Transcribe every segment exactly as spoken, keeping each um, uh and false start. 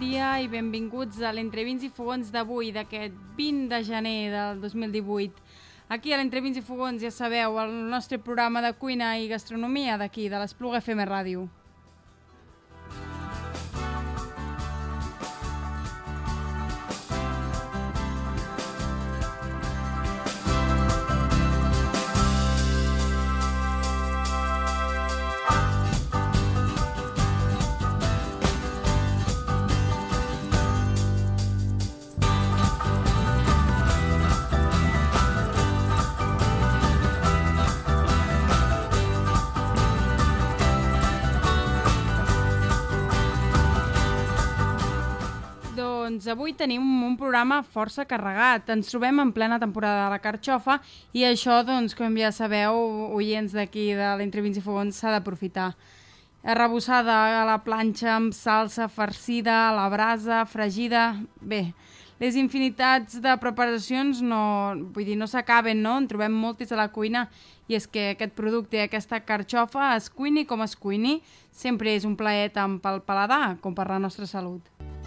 dia i benvinguts a l'Entre Vins i Fogons d'avui, d'aquest vint de gener del dos mil divuit. Aquí a l'Entre Vins i Fogons, ja sabeu, el nostre programa de cuina i gastronomia d'aquí, de l'Espluga F M Ràdio. Doncs avui tenim un programa força carregat. Ens trobem en plena temporada de la carxofa i això, doncs, com ja sabeu, oients d'aquí de l'Entre Vins i Fogons, s'ha d'aprofitar. Arrebossada a la planxa amb salsa farcida, a la brasa, fregida... Bé, les infinitats de preparacions no, vull dir, no s'acaben, no? En trobem moltes a la cuina i és que aquest producte, aquesta carxofa, es cuini com es cuini, sempre és un plaer tant pel paladar com per la nostra salut.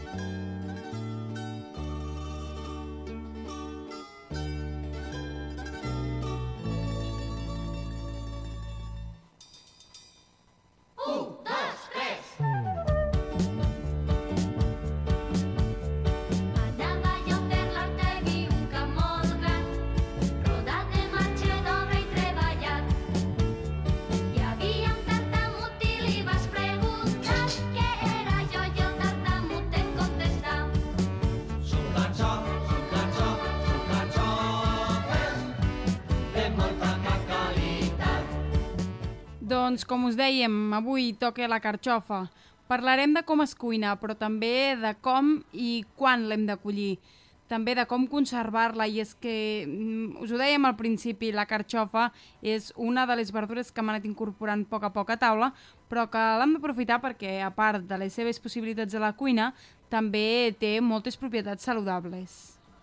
Doncs, com us dèiem, avui toca la carxofa. Parlarem de com es cuina, però també de com i quan l'hem de collir. També de com conservar-la, i és que, us ho dèiem al principi, la carxofa és una de les verdures que hem anat incorporant a poc a poc a taula, però que l'hem d'aprofitar perquè, a part de les seves possibilitats a la cuina, també té moltes propietats saludables.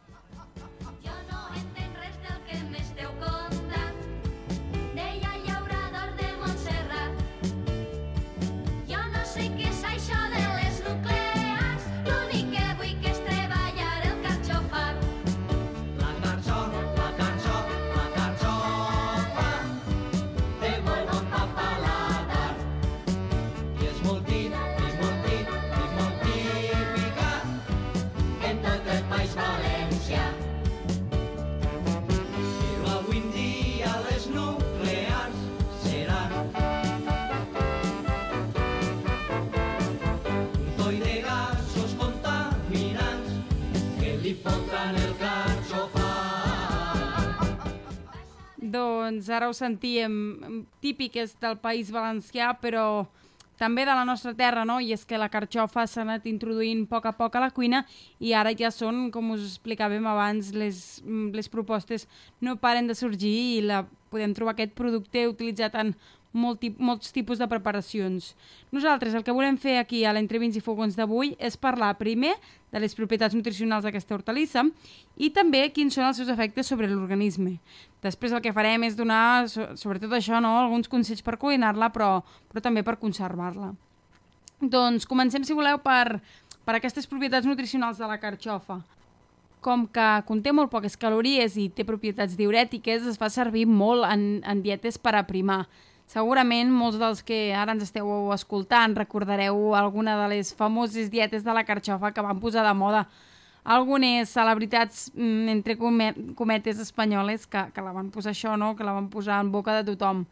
Doncs ara ho sentíem, típic és del País Valencià, però també de la nostra terra, no? I és que la carxofa s'ha anat introduint a poc a poc a la cuina i ara ja són, com us explicàvem abans, les, les propostes no paren de sorgir i la, podem trobar aquest producte utilitzat en molt, molts tipus de preparacions. Nosaltres el que volem fer aquí a l'Entre Vins i Fogons d'avui és parlar primer de les propietats nutricionals d'aquesta hortalissa i també quins són els seus efectes sobre l'organisme. Després el que farem és donar, sobretot això, no, alguns consells per cuinar-la, però, però també per conservar-la. Doncs comencem, si voleu, per, per aquestes propietats nutricionals de la carxofa. Com que conté molt poques calories i té propietats diürètiques, es fa servir molt en, en dietes per aprimar. Segurament molts dels que ara ens esteu escoltant recordareu alguna de les famoses dietes de la carxofa que van posar de moda algunes celebritats, entre cometes, espanyoles que, que la van posar això, no? Que la van posar en boca de tothom.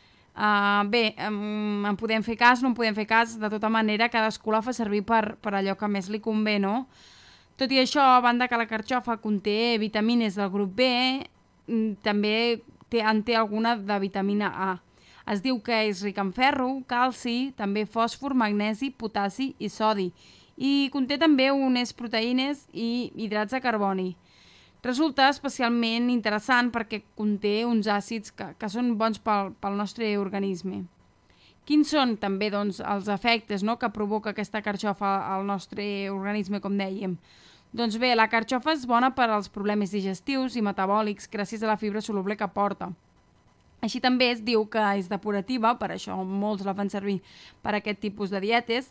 Uh, bé, um, en podem fer cas, no en podem fer cas, de tota manera cadascú la fa servir per, per allò que més li convé, no? Tot i això, a banda que la carxofa conté vitamines del grup B, també té, en té alguna de vitamina A. Es diu que és ric en ferro, calci, també fòsfor, magnesi, potassi i sodi. I conté també unes proteïnes i hidrats de carboni. Resulta especialment interessant perquè conté uns àcids que, que són bons pel, pel nostre organisme. Quins són també, doncs, els efectes, no, que provoca aquesta carxofa al nostre organisme, com dèiem? Doncs bé, la carxofa és bona per als problemes digestius i metabòlics gràcies a la fibra soluble que porta. Així també es diu que és depurativa, per això molts la fan servir per aquest tipus de dietes.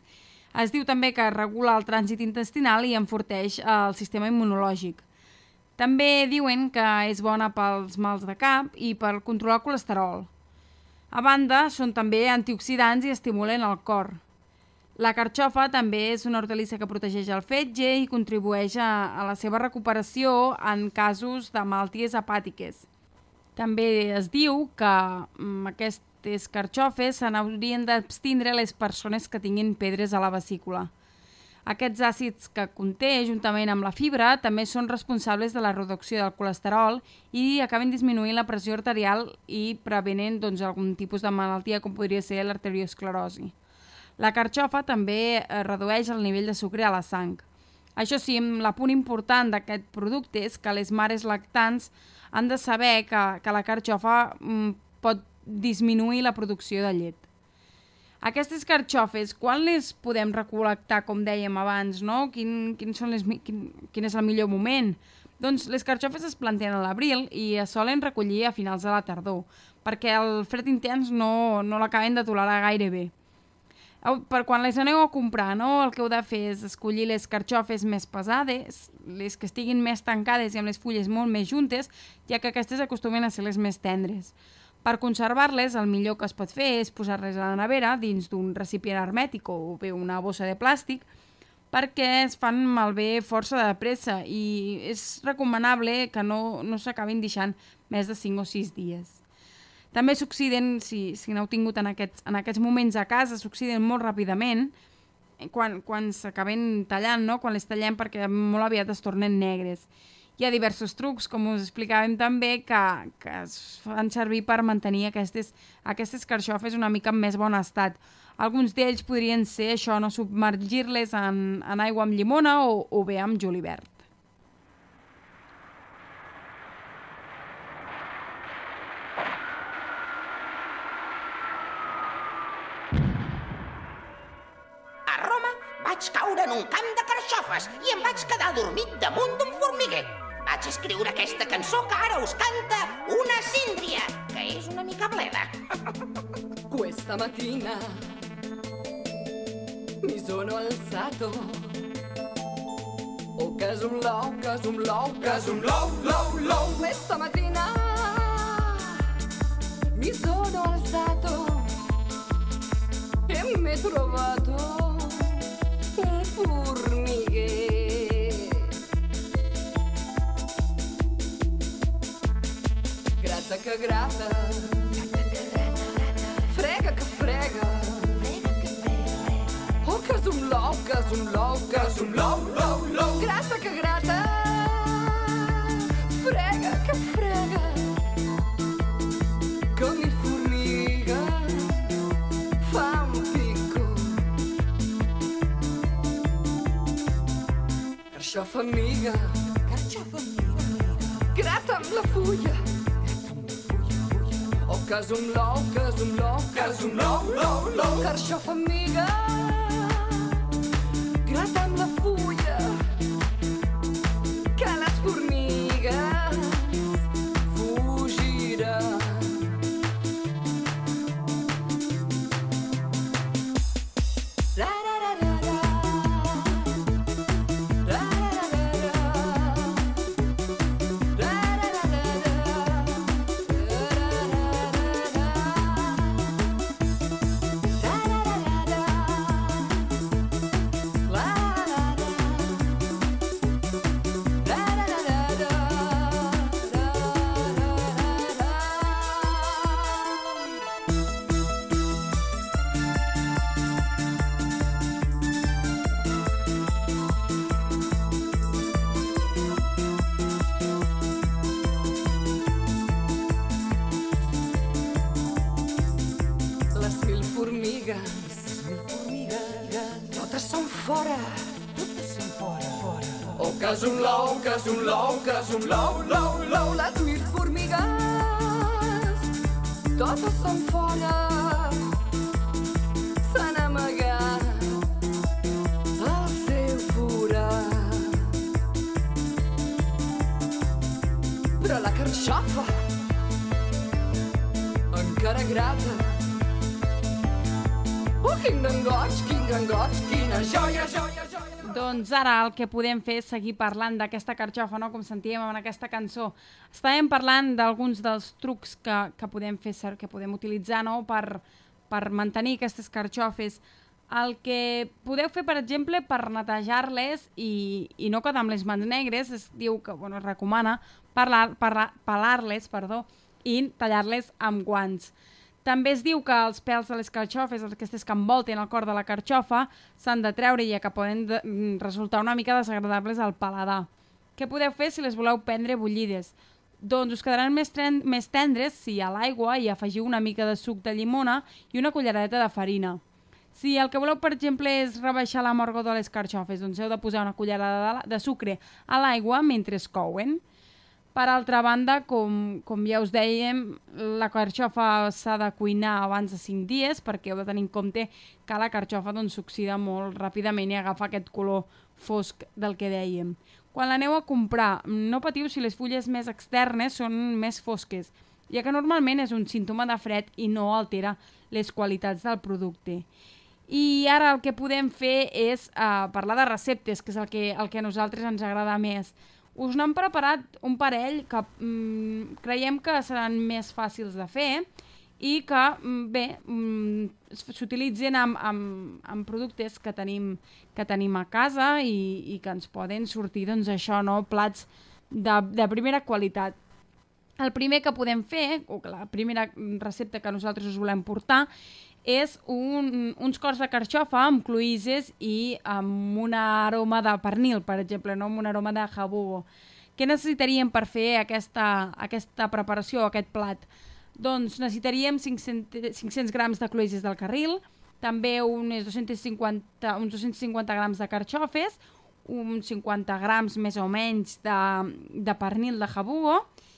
Es diu també que regula el trànsit intestinal i enforteix el sistema immunològic. També diuen que és bona pels mals de cap i per controlar el colesterol. A banda, són també antioxidants i estimulen el cor. La carxofa també és una hortalissa que protegeix el fetge i contribueix a, a la seva recuperació en casos de malalties hepàtiques. També es diu que amb aquestes carxofes se n'haurien d'abstindre les persones que tinguin pedres a la vesícula. Aquests àcids que conté, juntament amb la fibra, també són responsables de la reducció del colesterol i acaben disminuint la pressió arterial i prevenint doncs, algun tipus de malaltia com podria ser l'arteriosclerosi. La carxofa també redueix el nivell de sucre a la sang. Això sí, l'apunt important d'aquest producte és que les mares lactants han de saber que, que la carxofa mm, pot disminuir la producció de llet. Aquestes carxofes, quan les podem recol·lectar, com dèiem abans, no? Quin, quin, són les, quin, quin és el millor moment? Doncs les carxofes es planten a l'abril i es solen recollir a finals de la tardor, perquè el fred intens no, no l'acaben de tolerar gaire bé. Per quan les aneu a comprar, no? El que heu de fer és escollir les carxofes més pesades, les que estiguin més tancades i amb les fulles molt més juntes, ja que aquestes acostumen a ser les més tendres. Per conservar-les, el millor que es pot fer és posar-les a la nevera dins d'un recipient hermètic o bé una bossa de plàstic, perquè es fan malbé força de pressa i és recomanable que no, no s'acabin deixant més de cinc o sis dies. També s'oxiden, si, si n'heu tingut en aquests, en aquests moments a casa, s'oxiden molt ràpidament quan, quan s'acaben tallant, no? Quan les tallem, perquè molt aviat es tornen negres. Hi ha diversos trucs, com us explicàvem també, que, que es fan servir per mantenir aquestes, aquestes carxofes una mica en més bon estat. Alguns d'ells podrien ser això, no? Submergir-les en, en aigua amb llimona o, o bé amb julivert. Vaig caure en un camp de carxofes i em vaig quedar dormit damunt d'un formiguer. Vaig escriure aquesta cançó que ara us canta una síndria, que és una mica bleda. Questa mattina mi sono alzato. Oh, casum lau, casum lau, casum lau, lau, lau. Questa mattina mi sono alzato e mi he trovato un formiguer. Grata que grata, frega que frega, oh casum lau, casum lau, casum lau, lau, lau. Grata que grata, frega que frega, que mi formiga fa un picco. Carxofa amiga, carxofa amiga, grata amb la fulla. Oh, casum lau, casum lau, casum lau, lau, lau. Carxofa amiga, grata amb la fulla, que les formigues fugiran. La, la, la, la, la. Totes són fora, totes són fora, fora. Oh, casum lau, casum lau, casum lau, lau, lau. Les mil formigues, totes són fora, s'han amagat al seu forat. Però la carxofa encara grata. Oh, quin gran goig, quin gran goig, quin una joia, joia, joia. Doncs ara el que podem fer és seguir parlant d'aquesta carxofa, no? Com sentíem en aquesta cançó. Estàvem parlant d'alguns dels trucs que, que podem fer, que podem utilitzar, no? per, per mantenir aquestes carxofes. El que podeu fer, per exemple, per netejar-les i, i no quedar amb les mans negres, es diu que, bueno, es recomana parlar, parlar, pelar-les, perdó, i tallar-les amb guants. També es diu que els pèls de les carxofes, aquestes que envolten el cor de la carxofa, s'han de treure, ja que poden de, resultar una mica desagradables al paladar. Què podeu fer si les voleu prendre bullides? Doncs us quedaran més, tren, més tendres si a l'aigua hi afegiu una mica de suc de llimona i una culleradeta de farina. Si el que voleu, per exemple, és rebaixar l'amargor de les carxofes, doncs heu de posar una cullerada de, de sucre a l'aigua mentre es couen. Per altra banda, com, com ja us dèiem, la carxofa s'ha de cuinar abans de cinc dies perquè heu de tenir en compte que la carxofa s'oxida doncs, molt ràpidament i agafa aquest color fosc del que dèiem. Quan l'aneu a comprar, no patiu si les fulles més externes són més fosques, ja que normalment és un símptoma de fred i no altera les qualitats del producte. I ara el que podem fer és uh, parlar de receptes, que és el que, el que a nosaltres ens agrada més. Us n'hem preparat un parell que mm, creiem que seran més fàcils de fer i que, bé, mm, s'utilitzen amb, amb, amb productes que tenim, que tenim a casa i, i que ens poden sortir, doncs, això, no? Plats de, de primera qualitat. El primer que podem fer, o la primera recepta que nosaltres us volem portar, és un, uns cors de carxofa amb cloïsses i amb una aroma de pernil, per exemple, no? Amb un aroma de jabugo. Què necessitaríem per fer aquesta, aquesta preparació, aquest plat? Doncs necessitaríem cinc-cents grams de cloïsses del carril, també uns dos-cents cinquanta, uns dos-cents cinquanta grams de carxofes, uns cinquanta grams més o menys de, de pernil de jabugo,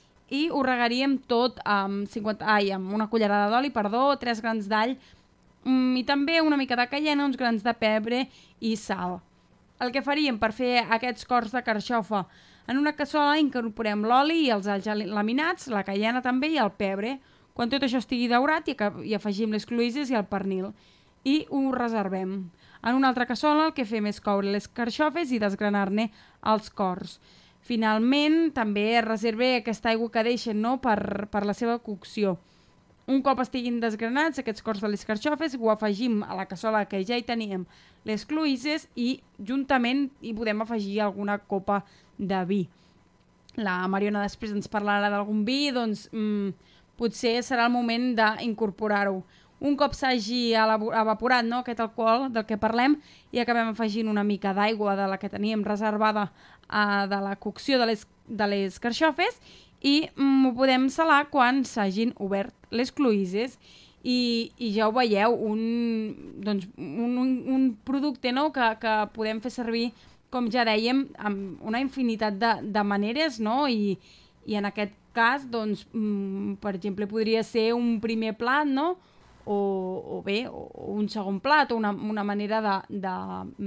i ho regaríem tot amb, cinquanta, ai, amb una cullerada d'oli, perdó, tres grans d'all, mm, i també una mica de caiena, uns grans de pebre i sal. El que faríem per fer aquests cors de carxofa: en una cassola incorporem l'oli i els alls laminats, la caiena també i el pebre. Quan tot això estigui daurat i, i afegim les cloïsses i el pernil i ho reservem. En una altra cassola el que fem és coure les carxofes i desgranar-ne els cors. Finalment, també reserve aquesta aigua que deixen, no? per, per la seva cocció. Un cop estiguin desgranats aquests cors de les carxofes, ho afegim a la cassola que ja hi teníem les cloïsses i juntament hi podem afegir alguna copa de vi. La Mariona després ens parlarà d'algun vi, doncs mmm, potser serà el moment d'incorporar-ho. Un cop s'hagi evaporat, no, aquest alcohol del que parlem, i acabem afegint una mica d'aigua de la que teníem reservada uh, de la cocció de les, de les carxofes i mm, ho podem salar quan s'hagin obert les cloïsses. I, i ja ho veieu, un, doncs, un, un, un producte, no, que, que podem fer servir, com ja dèiem, amb una infinitat de, de maneres, no? I, i en aquest cas, doncs, mm, per exemple, podria ser un primer plat, no? O, o bé, o un segon plat, o una, una manera de, de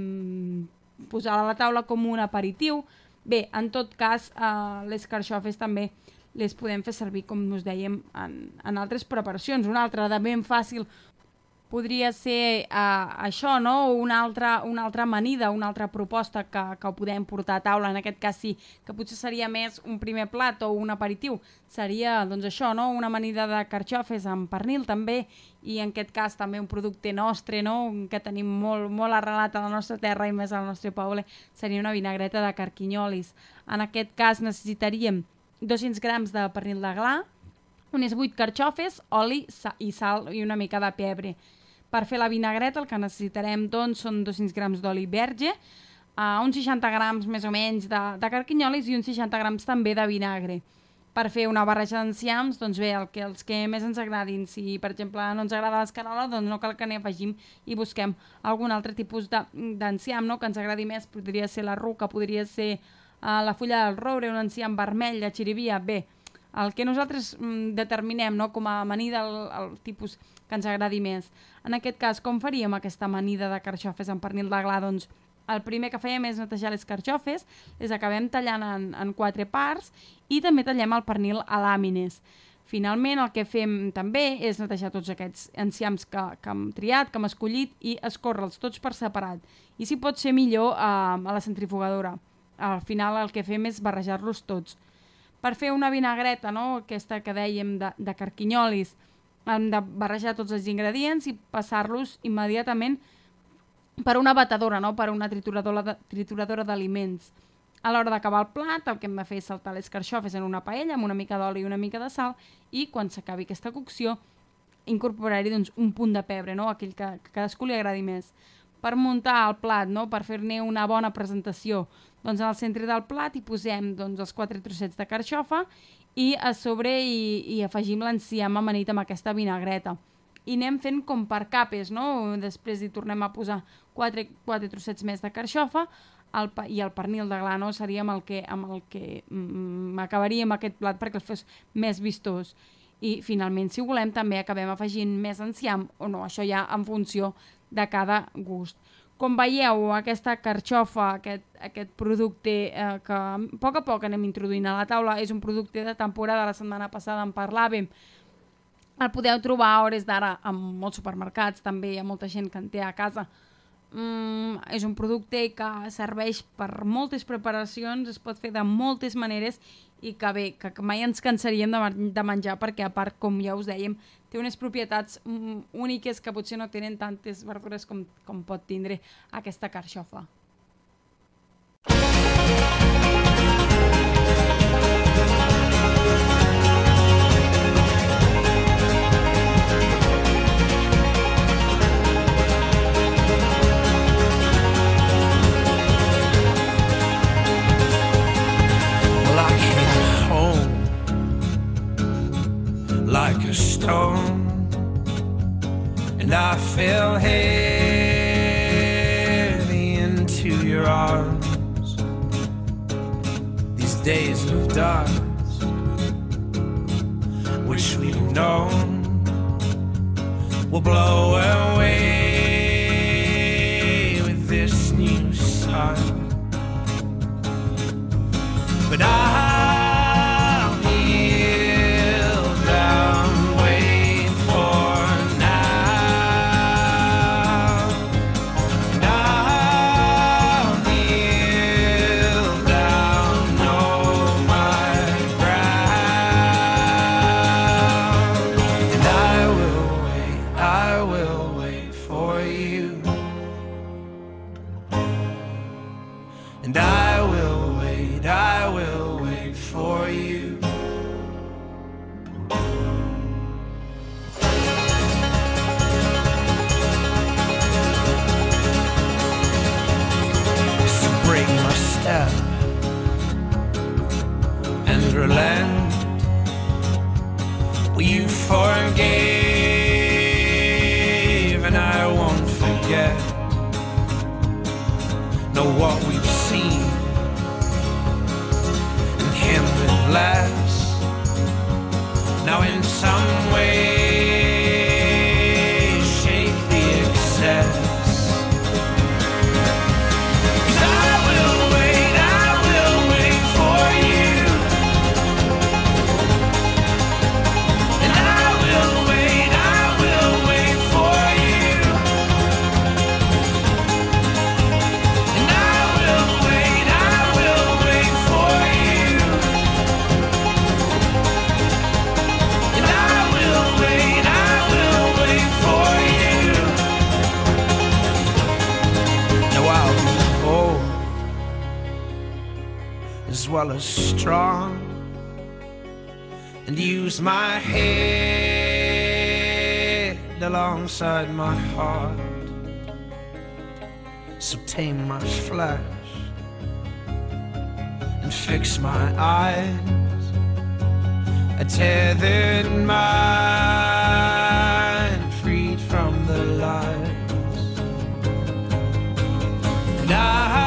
mm, posar a la taula com un aperitiu. Bé, en tot cas, eh, les carxofes també les podem fer servir, com us dèiem, en, en altres preparacions. Una altra de ben fàcil podria ser uh, això, no? Una altra, una altra amanida, una altra proposta que, que ho podem portar a taula. En aquest cas sí, que potser seria més un primer plat o un aperitiu. Seria, doncs això, no? Una amanida de carxofes amb pernil també, i en aquest cas també un producte nostre, no? Que tenim molt, molt arrelat a la nostra terra i més al nostre poble, seria una vinagreta de carquinyolis. En aquest cas necessitaríem dos-cents grams de pernil de gla, unes vuit carxofes, oli i sal i una mica de pebre. Per fer la vinagreta el que necessitarem, doncs, són dos-cents grams d'oli verge, uh, uns seixanta grams més o menys de, de carquinyolis i uns seixanta grams també de vinagre. Per fer una barreja d'enciams, doncs bé, el que, els que més ens agradin. Si, per exemple, no ens agrada l'escarola, doncs no cal que n'hi afegim i busquem algun altre tipus d'enciam, no? Que ens agradi més. Podria ser la ruca, podria ser uh, la fulla del roure, un enciam vermell, la xirivia. Bé, el que nosaltres mm, determinem, no? Com a amanida, el, el tipus que ens agradi més. En aquest cas, com faríem aquesta amanida de carxofes amb pernil de gla? Doncs el primer que fèiem és netejar les carxofes, les acabem tallant en, en quatre parts i també tallem el pernil a làmines. Finalment, el que fem també és netejar tots aquests enciams que, que hem triat, que hem escollit, i escórrer-los tots per separat. I si pot ser millor a, a la centrifugadora. Al final el que fem és barrejar-los tots. Per fer una vinagreta, no? Aquesta que dèiem de, de carquinyolis, hem de barrejar tots els ingredients i passar-los immediatament per una batedora, no? Per una trituradora d'aliments. A l'hora d'acabar el plat, el que hem de fer és saltar les carxofes en una paella amb una mica d'oli i una mica de sal, i quan s'acabi aquesta cocció incorporar-hi doncs, un punt de pebre, no? Aquell que, que cadascú li agradi més. Per muntar el plat, no? Per fer-ne una bona presentació, doncs al centre del plat hi posem doncs, els quatre trossets de carxofa i a sobre hi, hi afegim l'enciam amanit amb aquesta vinagreta. I anem fent com per capes, no? Després hi tornem a posar quatre, quatre trossets més de carxofa el, i el pernil de gra, no? Seria amb el que, amb el que mm, acabaríem aquest plat perquè el fos més vistós. I finalment, si volem, també acabem afegint més enciam o no, això ja en funció de cada gust. Com veieu, aquesta carxofa, aquest, aquest producte eh, que a poc a poc anem introduint a la taula, és un producte de temporada, la setmana passada en parlàvem. El podeu trobar a hores d'ara en molts supermercats, també hi ha molta gent que en té a casa. Mm, és un producte que serveix per moltes preparacions, es pot fer de moltes maneres i que bé, que mai ens cansaríem de, de menjar perquè a part, com ja us dèiem, té unes propietats mm, úniques que potser no tenen tantes verdures com, com pot tindre aquesta carxofa. Like a stone, and I fell heavy into your arms. These days of dust, which we've known, will blow away with this new sun. But I what we've seen and him with less. Now in some way shake the excess. As well as strong, and use my head alongside my heart. So tame my flesh and fix my eyes, a tethered mind freed from the lies. And I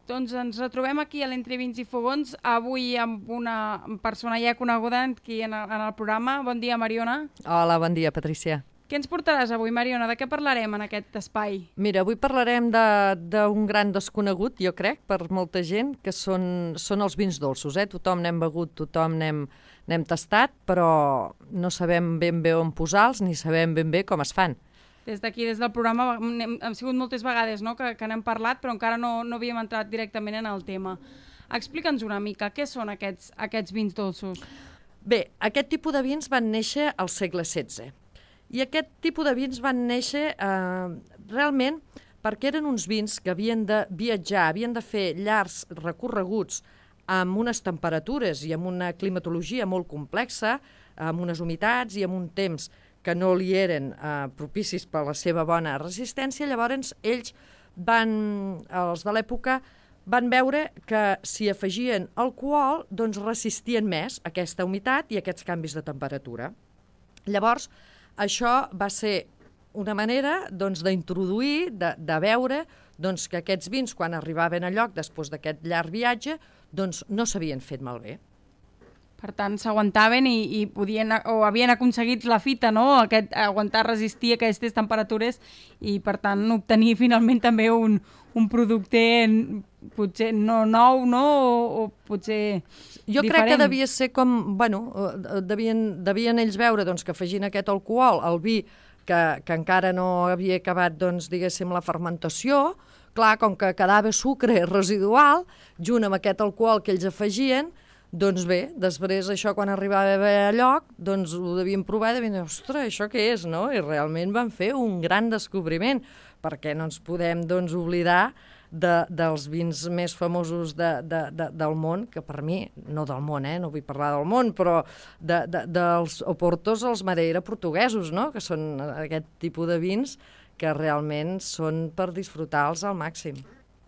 Doncs ens retrobem aquí a l'Entre Vins i Fogons, avui amb una persona ja coneguda aquí en el, en el programa. Bon dia, Mariona. Hola, bon dia, Patricia. Què ens portaràs avui, Mariona? De què parlarem en aquest espai? Mira, avui parlarem d'un gran desconegut, jo crec, per molta gent, que són, són els vins dolços. Eh? Tothom n'hem begut, tothom n'hem tastat, però no sabem ben bé on posar-los ni sabem ben bé com es fan. Des d'aquí, des del programa, hem, hem sigut moltes vegades, no?, que, que n'hem parlat, però encara no, no havíem entrat directament en el tema. Explica'ns una mica, què són aquests, aquests vins dolços? Bé, aquest tipus de vins van néixer al segle setze. I aquest tipus de vins van néixer eh, realment perquè eren uns vins que havien de viatjar, havien de fer llargs recorreguts amb unes temperatures i amb una climatologia molt complexa, amb unes humitats i amb un temps que no li eren eh, propicis per la seva bona resistència. Llavors ells van, els de l'època, van veure que si afegien alcohol, doncs resistien més aquesta humitat i aquests canvis de temperatura. Llavors, això va ser una manera doncs, d'introduir, de, de veure doncs, que aquests vins, quan arribaven a lloc després d'aquest llarg viatge, doncs, no s'havien fet malbé. Per tant, s'aguantaven i, i podien, o havien aconseguit la fita, no?, Aquest, aguantar, resistir aquestes temperatures i, per tant, obtenir finalment també un, un producte potser no nou, no?, o, o potser jo diferent. Crec que devia ser com, bueno, devien, devien ells veure doncs, que afegint aquest alcohol al vi que, que encara no havia acabat, doncs, diguéssim, la fermentació, clar, com que quedava sucre residual, junt amb aquest alcohol que ells afegien, doncs bé, després això quan arribava a lloc, doncs ho devien provar i devien dir, ostres, això què és, no? I realment van fer un gran descobriment, perquè no ens podem doncs, oblidar de, dels vins més famosos de, de, de, del món, que per mi, no del món, eh? No vull parlar del món, però de, de, dels Oportos, els Madeira portuguesos, no? Que són aquest tipus de vins que realment són per disfrutar-los al màxim.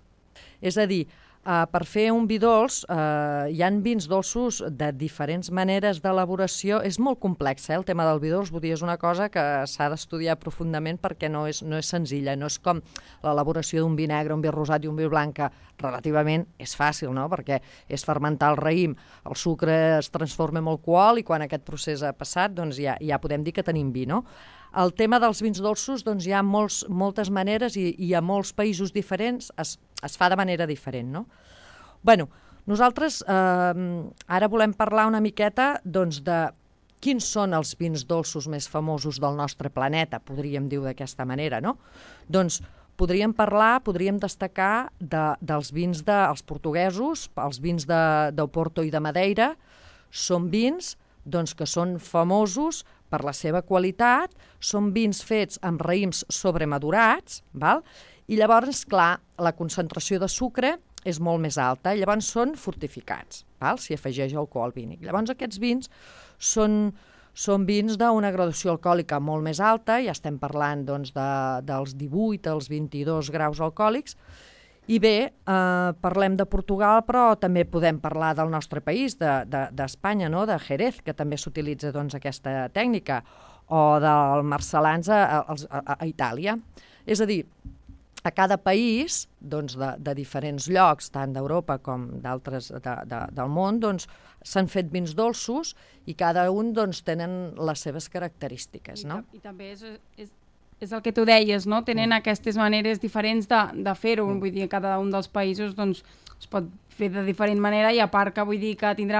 És a dir, Uh, per fer un vi dolç, uh, hi ha vins dolços de diferents maneres d'elaboració. És molt complex, eh, el tema del vi dolç, vull dir, és una cosa que s'ha d'estudiar profundament perquè no és, no és senzilla, no és com l'elaboració d'un vi negre, un vi rosat i un vi blanc, que relativament és fàcil, no?, perquè és fermentar el raïm, el sucre es transforma en alcohol i quan aquest procés ha passat, doncs ja, ja podem dir que tenim vi, no? El tema dels vins dolços, doncs hi ha molts, moltes maneres i, i a molts països diferents es, es fa de manera diferent, no? Bueno, nosaltres eh, ara volem parlar una miqueta doncs, de quins són els vins dolços més famosos del nostre planeta, podríem dir d'aquesta manera, no? Doncs podríem parlar, podríem destacar de, dels vins dels de, portuguesos, els vins d'Oporto i de Madeira. Són vins doncs, que són famosos per la seva qualitat, són vins fets amb raïms sobremadurats, val? I llavors, clar, la concentració de sucre és molt més alta, i llavors són fortificats, val? S'hi afegeix alcohol vínic. Llavors aquests vins són, són vins d'una graduació alcohòlica molt més alta, ja estem parlant doncs, de, dels divuit als vint-i-dos graus alcohòlics, i bé, eh, parlem de Portugal, però també podem parlar del nostre país, d'Espanya, de, de, no? De Jerez, que també s'utilitza doncs, aquesta tècnica, o del Marcelans a, a, a, a Itàlia. És a dir, a cada país doncs, de, de diferents llocs, tant d'Europa com d'altres de, de, del món, doncs, s'han fet vins dolços i cada un doncs, tenen les seves característiques. No? I, I també és, és, és el que tu deies, no? Tenen mm. aquestes maneres diferents de, de fer-ho. Mm. Vull dir, cada un dels països doncs, es pot fer de diferent manera i a part que vull dir que tindrà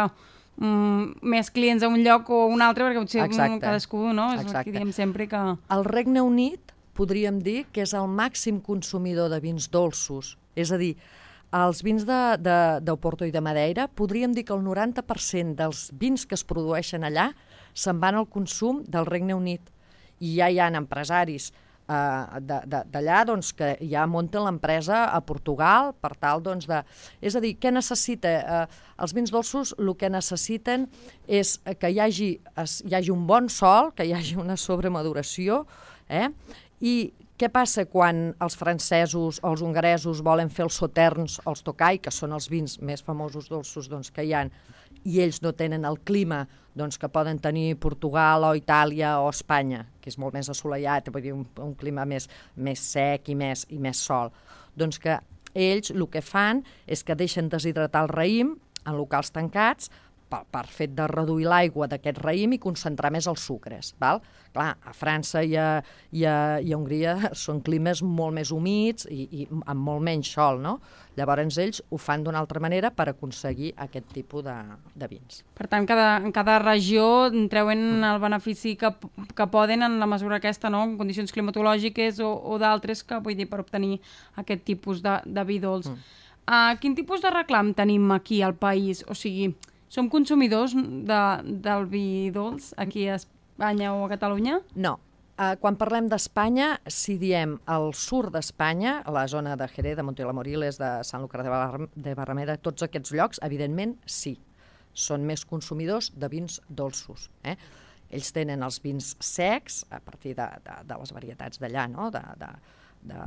mm, més clients a un lloc o un altre, perquè potser mm, cadascú, no? És Exacte. El que diem sempre que... El Regne Unit podríem dir que és el màxim consumidor de vins dolços. És a dir, els vins d'Oporto i de Madeira, podríem dir que el noranta per cent dels vins que es produeixen allà se'n van al consum del Regne Unit. I ja hi ha empresaris eh, d'allà doncs, que ja munten l'empresa a Portugal per tal doncs, de... És a dir, què necessita? Eh, els vins dolços el que necessiten és que hi hagi, es, hi hagi un bon sol, que hi hagi una sobremaduració, eh? I què passa quan els francesos o els hongaresos volen fer els sauternes o els tocai, que són els vins més famosos dolços doncs, que hi ha, i ells no tenen el clima doncs, que poden tenir Portugal o Itàlia o Espanya, que és molt més assolellat, vull dir, un, un clima més, més sec i més, i més sol. Doncs que ells el que fan és que deixen deshidratar el raïm en locals tancats per, per fet de reduir l'aigua d'aquest raïm i concentrar més els sucres. Val? Clar, a França i a, i, a, i a Hongria són climes molt més humits i, i amb molt menys sol, no? Llavors ells ho fan d'una altra manera per aconseguir aquest tipus de, de vins. Per tant, cada, en cada regió treuen el benefici que, que poden en la mesura aquesta, no? En condicions climatològiques o, o d'altres, que vull dir, per obtenir aquest tipus de, de vi dolç. Mm. Uh, quin tipus de reclam tenim aquí al país? O sigui, som consumidors de, del vi dolç aquí a Espanya o a Catalunya? No. Uh, quan parlem d'Espanya, si diem el sud d'Espanya, la zona de Jerez, de Montiel-Moriles, de Sant Lucre de, Bar de Barrameda, tots aquests llocs, evidentment, sí. Són més consumidors de vins dolços. Eh? Ells tenen els vins secs, a partir de, de, de les varietats d'allà, no? de, de, de,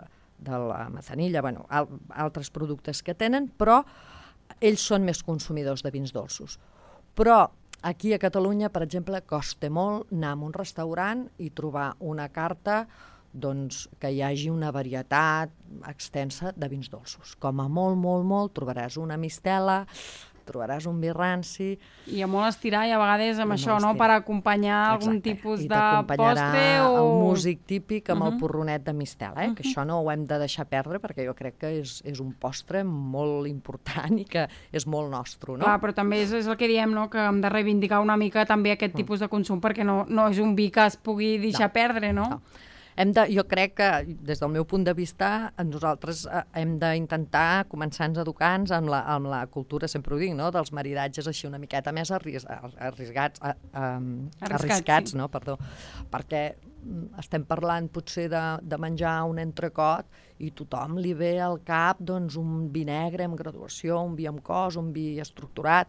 de la mazanilla, bueno, al, altres productes que tenen, però ells són més consumidors de vins dolços. Però aquí a Catalunya, per exemple, costa molt anar a un restaurant i trobar una carta doncs, que hi hagi una varietat extensa de vins dolços. Com a molt, molt, molt, trobaràs una mistela, trobaràs un vi ranci... I a molt estirar, i a vegades amb això, no?, per acompanyar algun tipus de postre o... el músic típic amb uh -huh. el porronet de mistela, eh? uh -huh. que això no ho hem de deixar perdre, perquè jo crec que és, és un postre molt important i que és molt nostre, no? Clar, però també és, és el que diem, no?, que hem de reivindicar una mica també aquest uh -huh. tipus de consum, perquè no, no és un vi que es pugui deixar no. perdre, no? no. Hem de, jo crec que, des del meu punt de vista, nosaltres hem d'intentar començar-nos educant amb la, amb la cultura, sempre ho dic, no? dels maridatges així una miqueta més arris, arriscats, a, a, arriscats, arriscats sí. no? Perdó, perquè estem parlant potser de, de menjar un entrecot i tothom li ve al cap doncs, un vi negre amb graduació, un vi amb cos, un vi estructurat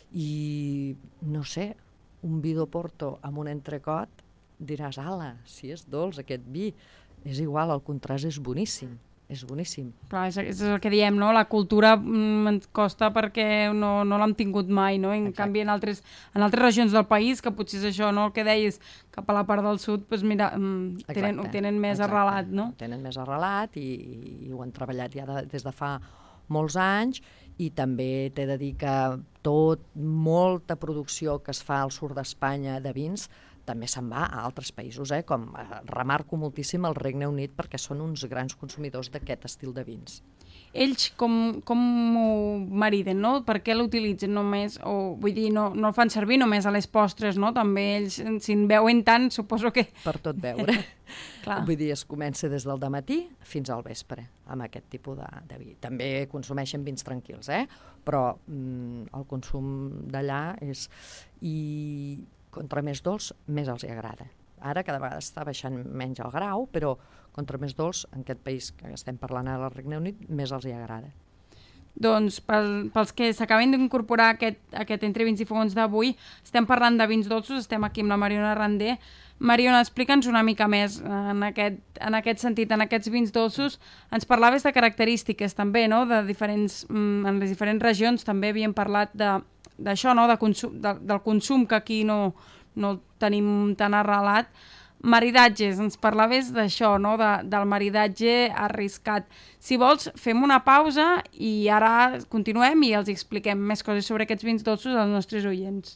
i, no sé, un vi d'Oporto amb un entrecot, diràs, ala, si és dolç aquest vi, és igual, el contrast és boníssim, és boníssim. Clar, és, és el que diem, no? La cultura mm, ens costa perquè no, no l'hem tingut mai, no? En Exacte. Canvi, en altres, en altres regions del país, que potser és això, no? El que deies, cap a la part del sud, doncs mira, mm, tenen, ho tenen més Exacte. arrelat, no? Ho tenen més arrelat i, i, i ho han treballat ja de, des de fa molts anys, i també t'he de dir que tot, molta producció que es fa al sud d'Espanya de vins, també se'n va a altres països, eh? com eh, remarco moltíssim el Regne Unit perquè són uns grans consumidors d'aquest estil de vins. Ells com, com ho mariden, no? Per què l'utilitzen només? O, vull dir, no, no el fan servir només a les postres, no? També ells, si en veuen tant, suposo que... Per tot veure. Clar. Vull dir, es comença des del dematí fins al vespre, amb aquest tipus de, de vi. També consumeixen vins tranquils, eh? Però mm, el consum d'allà és... I... contra més dolç, més els hi agrada. Ara cada vegada està baixant menys el grau, però contra més dolç, en aquest país que estem parlant ara al Regne Unit, més els hi agrada. Doncs pel, pels que s'acaben d'incorporar aquest, aquest Entre Vins i Fogons d'avui, estem parlant de vins dolços, estem aquí amb la Mariona Randé. Mariona, explica'ns una mica més en aquest, en aquest sentit, en aquests vins dolços. Ens parlaves de característiques també, no? De diferents, en les diferents regions també havíem parlat de d'això, no? de consum, de, del consum que aquí no, no tenim tan arrelat. Maridatges, ens parlaves d'això, no? de, del maridatge arriscat. Si vols, fem una pausa i ara continuem i els expliquem més coses sobre aquests vins dolços als nostres oients.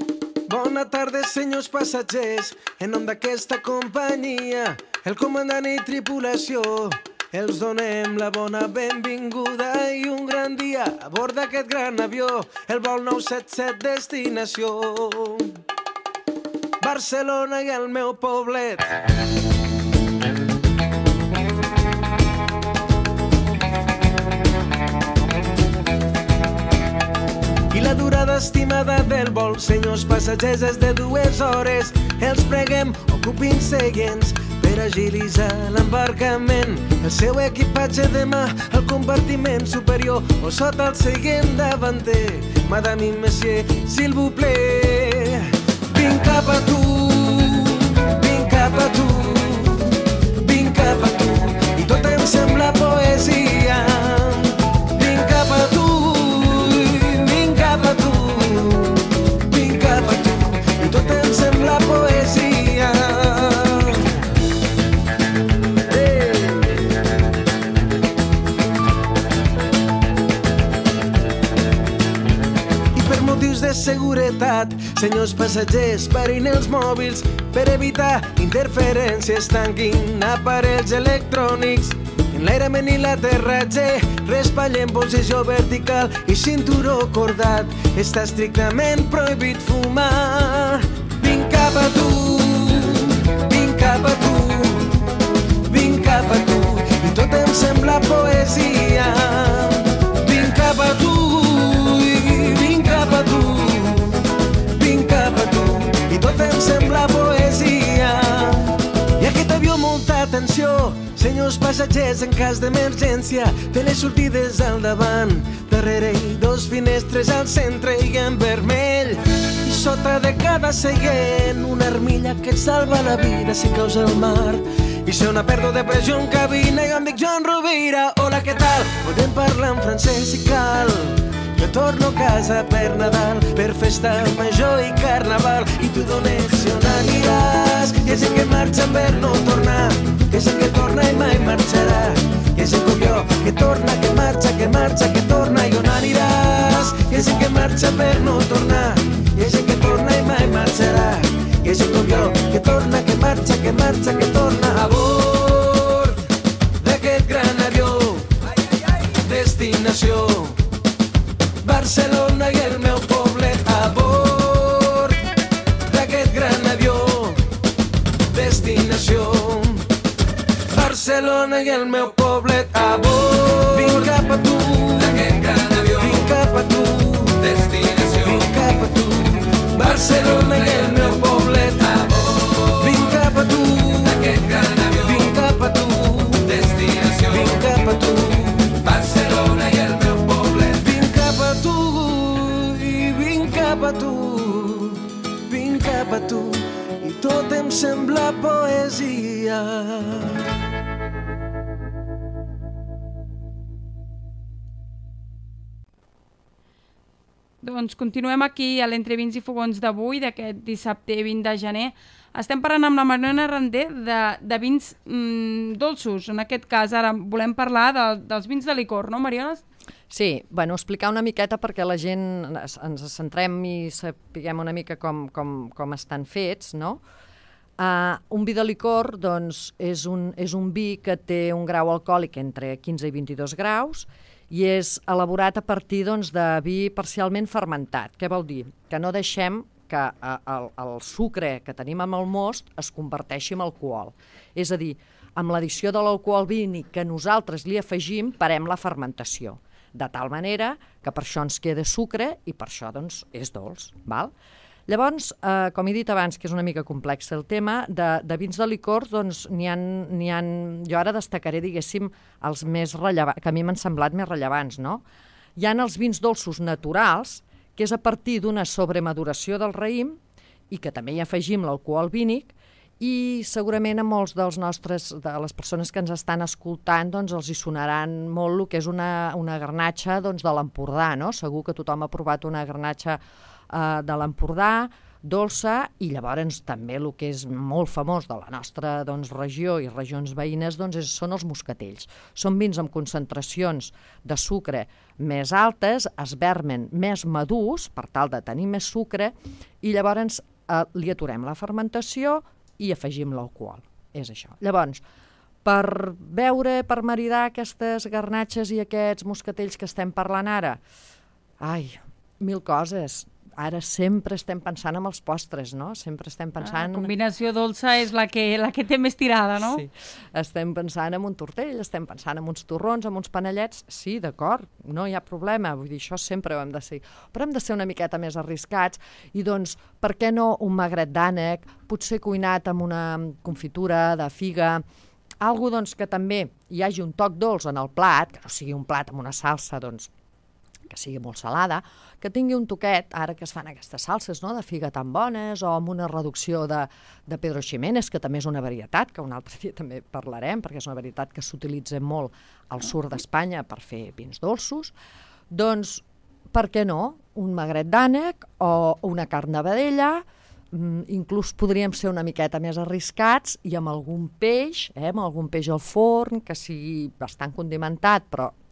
Bona tarda, senyors passatgers, en nom d'aquesta companyia, el comandant i tripulació, els donem la bona benvinguda i un gran dia a bord d'aquest gran avió, el vol nou set set destinació Barcelona i el meu poblet. I la durada estimada del vol, senyors passatgers, és de dues hores. Els preguem, ocupin seients per agilitzar l'embarcament. El seu equipatge de mà al compartiment superior o sota el seient davanter. Madame i monsieur, s'il vous plaît. Vinc cap a tu, vinc cap a tu, vinc cap a tu, i tot em sembla poesia. Vinc cap a tu, vinc cap a tu, vinc cap a tu, i tot em sembla poesia. seguretat. Senyors passatgers, parin els mòbils per evitar interferències, tanquin aparells electrònics. Enlairament i l'aterratge, respatlla en posició vertical i cinturó cordat. Està estrictament prohibit fumar. Vinc cap a tu, vinc cap a tu, vinc cap a tu, i tot em sembla poesia. Vinc cap a tu, vinc cap a tu, vinc cap a tu, i tot em sembla poesia. I aquest avió molta atenció, senyors passatgers, en cas d'emergència, té les sortides al davant, darrere i dos finestres al centre i en vermell. I sota de cada seient una armilla que et salva la vida si caus al mar. I si una pèrdua de pressió en cabina, jo em dic Joan Rovira. Hola, què tal? Podem parlar en francès si cal. Jo torno a casa per Nadal, per festa major i carnaval. I tu d'on ets i on aniràs? Hi ha gent que marxa per no tornar, hi ha gent que torna i mai marxarà. Hi ha gent com jo que torna, que marxa, que marxa, que torna i on aniràs? Hi ha gent que marxa per no tornar, hi ha gent que torna i mai marxarà. Hi ha gent com jo que torna, que marxa, que marxa, que torna. A bord d'aquest gran avió, destinació Barcelona i el meu poblet. A bord d'aquest gran avió, destinació Barcelona i el meu poblet. A bord, vinc cap a tu, d'aquest gran avió, vinc cap a tu, destinació, vinc cap a tu, Barcelona i el meu poblet. A bord, vinc cap a tu, d'aquest gran avió, vinc cap a tu, destinació, vinc cap a tu, Barcelona i el meu poblet. Vinc cap a tu i vinc cap a tu, vinc cap a tu, i tot em sembla poesia. Doncs continuem aquí a l'Entre Vins i Fogons d'avui, d'aquest dissabte vint de gener. Estem parlant amb la Mariona Render de, de vins mm, dolços. En aquest cas, ara volem parlar de, dels vins de licor, no, Mariona? Sí, bueno, explicar una miqueta perquè la gent ens centrem i sapiguem una mica com, com, com estan fets, no? Uh, un vi de licor, doncs, és un, és un vi que té un grau alcohòlic entre quinze i vint-i-dos graus i és elaborat a partir, doncs, de vi parcialment fermentat. Què vol dir? Que no deixem que uh, el, el sucre que tenim amb el most es converteixi en alcohol. És a dir, amb l'addició de l'alcohol vínic que nosaltres li afegim, parem la fermentació, de tal manera que per això ens queda sucre i per això, doncs, és dolç, val? Llavors, eh, com he dit abans, que és una mica complex el tema, de, de vins de licors, doncs n'hi ha, n'hi ha, jo ara destacaré, diguéssim, els més rellevants, que a mi m'han semblat més rellevants, no? Hi ha els vins dolços naturals, que és a partir d'una sobremaduració del raïm, i que també hi afegim l'alcohol vínic, i segurament a molts dels nostres, de les persones que ens estan escoltant, doncs els hi sonaran molt el que és una, una garnatxa, doncs, de l'Empordà, no? Segur que tothom ha provat una garnatxa Uh, de l'Empordà, dolça, i llavors també el que és molt famós de la nostra, doncs, regió i regions veïnes, doncs, és, són els moscatells. Són vins amb concentracions de sucre més altes, es vermen més madurs per tal de tenir més sucre, i llavors uh, li aturem la fermentació i afegim l'alcohol. És això. Llavors, per beure, per maridar aquestes garnatxes i aquests moscatells que estem parlant ara, ai, mil coses. Ara sempre estem pensant en els postres, no? Sempre estem pensant... La combinació dolça és la que, la que té més tirada, no? Sí. Estem pensant en un tortell, estem pensant en uns torrons, en uns panellets. Sí, d'acord, no hi ha problema. Vull dir, això sempre ho hem de ser. Però hem de ser una miqueta més arriscats. I doncs, per què no un magret d'ànec, potser cuinat amb una confitura de figa, algo, doncs, que també hi hagi un toc dolç en el plat, que no sigui un plat amb una salsa, doncs, que sigui molt salada, que tingui un toquet, ara que es fan aquestes salses, no?, de figa tan bones, o amb una reducció de, de Pedro Ximénez, que també és una varietat, que un altre dia també parlarem, perquè és una varietat que s'utilitza molt al sud d'Espanya per fer vins dolços, doncs, per què no? Un magret d'ànec o una carn de vedella, inclús podríem ser una miqueta més arriscats i amb algun peix, eh, amb algun peix al forn, que sigui bastant condimentat, però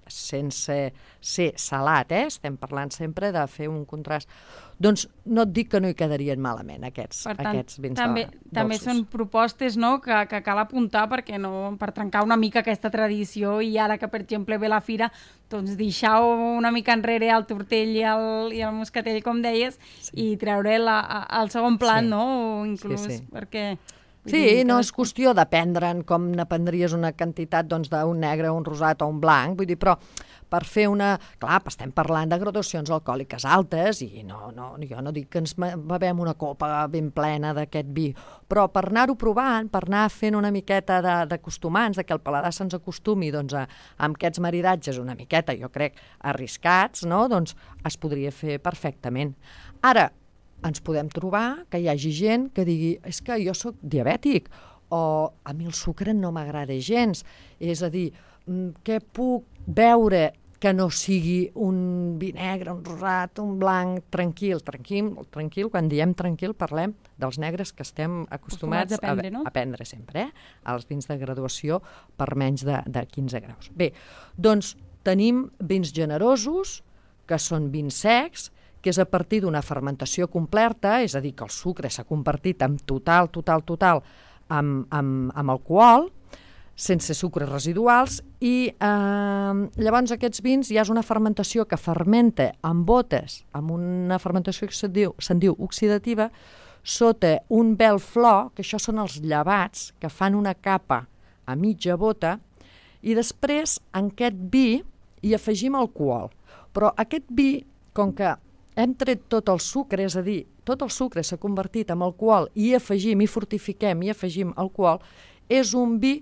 sense ser salat, eh? Estem parlant sempre de fer un contrast. Doncs no et dic que no hi quedarien malament aquests, per tant, aquests vins també, dolços. També són propostes, no?, que, que cal apuntar perquè no, per trencar una mica aquesta tradició, i ara que, per exemple, ve la fira, doncs deixar una mica enrere el tortell i el, i el moscatell, com deies, sí. i treure la, al segon plan, sí. no?, o inclús, sí, sí. perquè... Sí, no és qüestió de prendre'n com ne prendries una quantitat doncs, d'un negre, un rosat o un blanc, vull dir, però per fer una... Clar, estem parlant de graduacions alcohòliques altes i no, no, jo no dic que ens bevem una copa ben plena d'aquest vi, però per anar-ho provant, per anar fent una miqueta d'acostumants, de, de que el paladar se'ns acostumi doncs, a, a aquests maridatges una miqueta, jo crec, arriscats, no? Doncs es podria fer perfectament. Ara, ens podem trobar que hi hagi gent que digui és que jo sóc diabètic o a mi el sucre no m'agrada gens. És a dir, què puc beure que no sigui un vi negre, un rosat, un blanc, tranquil, tranquil, tranquil. Quan diem tranquil parlem dels negres que estem acostumats, acostumats a, prendre, no? a prendre sempre, eh? Els vins de graduació per menys de, de quinze graus. Bé, doncs tenim vins generosos, que són vins secs, que és a partir d'una fermentació completa, és a dir, que el sucre s'ha convertit en total, total, total amb, amb, amb alcohol, sense sucres residuals, i eh, llavors aquests vins ja és una fermentació que fermenta amb botes, amb una fermentació que se'n diu, se'n diu oxidativa, sota un vel flor, que això són els llevats, que fan una capa a mitja bota, i després en aquest vi hi afegim alcohol. Però aquest vi, com que hem tret tot el sucre, és a dir, tot el sucre s'ha convertit en alcohol i hi afegim, hi fortifiquem, i afegim alcohol, és un vi